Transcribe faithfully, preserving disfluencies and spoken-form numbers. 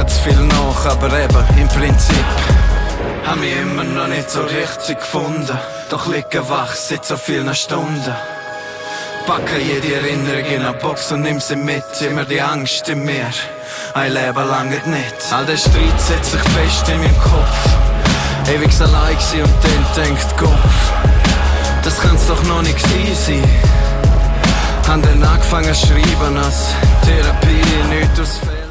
denke zu viel nach, aber eben, im Prinzip hab mich immer noch nicht so richtig gefunden. Doch liege wach seit so vielen Stunden. Packe jede Erinnerung in eine Box und nimm sie mit. Immer die Angst in mir, ein Leben lang nicht. All der Streit setzt sich fest in meinem Kopf. Ewig allein gsi und dann denkt Kopf, das kann's doch noch nicht gewesen sein. Han dann angefangen zu schreiben, als Therapie, nichts aus